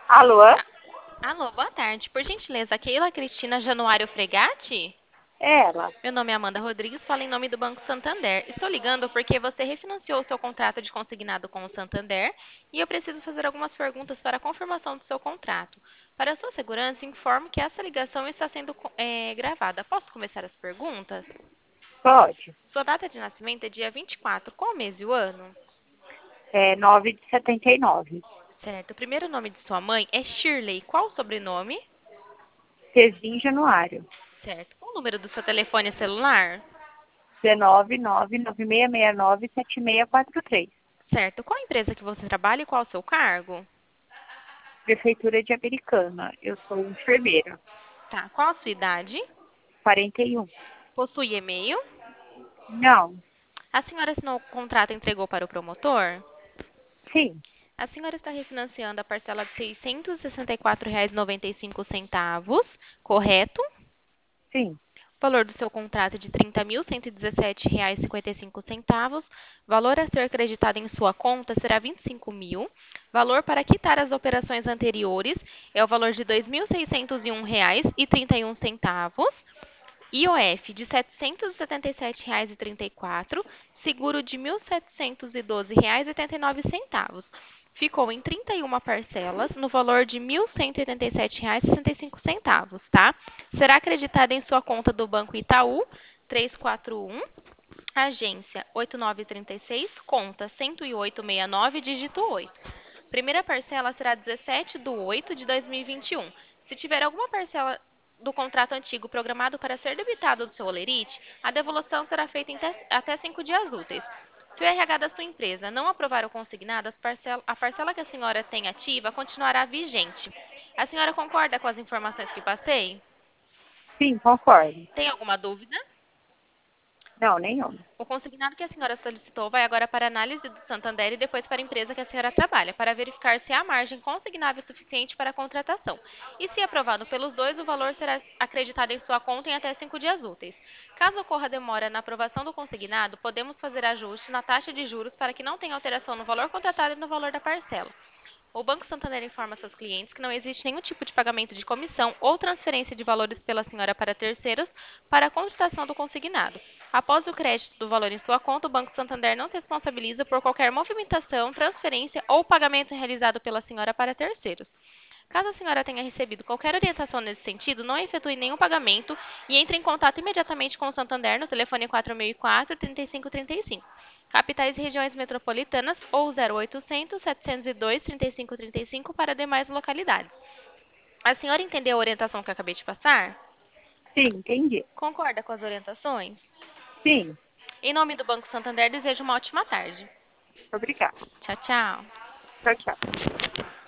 Alô? Alô, boa tarde. Por gentileza, Keila Cristina Januário Fregatti? É ela. Meu nome é Amanda Rodrigues, falo em nome do Banco Santander. Estou ligando porque você refinanciou o seu contrato de consignado com o Santander e eu preciso fazer algumas perguntas para a confirmação do seu contrato. Para a sua segurança, informo que essa ligação está sendo gravada. Posso começar as perguntas? Pode. Sua data de nascimento é dia 24. Qual mês e o ano? É 9 de 79. Certo. O primeiro nome de sua mãe é Shirley. Qual o sobrenome? Cezim Januário. Certo. Qual o número do seu telefone celular? 19996697643. Certo. Qual a empresa que você trabalha e qual o seu cargo? Prefeitura de Americana. Eu sou enfermeira. Tá. Qual a sua idade? 41. Possui e-mail? Não. A senhora assinou o contrato e entregou para o promotor? Sim. A senhora está refinanciando a parcela de R$ 664,95, correto? Sim. O valor do seu contrato é de R$ 30.117,55. Valor a ser acreditado em sua conta será R$ 25.000. Valor para quitar as operações anteriores é o valor de R$ 2.601,31. IOF de R$ 777,34, seguro de R$ 1.712,89. Ficou em 31 parcelas, no valor de R$ 1.187,65, tá? Será acreditada em sua conta do Banco Itaú, 341, agência 8936, conta 10869, dígito 8. Primeira parcela será 17/8 de 2021. Se tiver alguma parcela do contrato antigo programado para ser debitado do seu holerite, a devolução será feita em até 5 dias úteis. Se o RH da sua empresa não aprovar o consignado, a parcela que a senhora tem ativa continuará vigente. A senhora concorda com as informações que passei? Sim, concordo. Tem alguma dúvida? Não, nenhuma. O consignado que a senhora solicitou vai agora para análise do Santander e depois para a empresa que a senhora trabalha, para verificar se há margem consignável suficiente para a contratação. E se aprovado pelos dois, o valor será acreditado em sua conta em até 5 dias úteis. Caso ocorra demora na aprovação do consignado, podemos fazer ajuste na taxa de juros para que não tenha alteração no valor contratado e no valor da parcela. O Banco Santander informa seus clientes que não existe nenhum tipo de pagamento de comissão ou transferência de valores pela senhora para terceiros para a contratação do consignado. Após o crédito do valor em sua conta, o Banco Santander não se responsabiliza por qualquer movimentação, transferência ou pagamento realizado pela senhora para terceiros. Caso a senhora tenha recebido qualquer orientação nesse sentido, não efetue nenhum pagamento e entre em contato imediatamente com o Santander no telefone 4004-3535. Capitais e regiões metropolitanas ou 0800 702 3535 para demais localidades. A senhora entendeu a orientação que eu acabei de passar? Sim, entendi. Concorda com as orientações? Sim. Em nome do Banco Santander, desejo uma ótima tarde. Obrigada. Tchau, tchau. Tchau, tchau.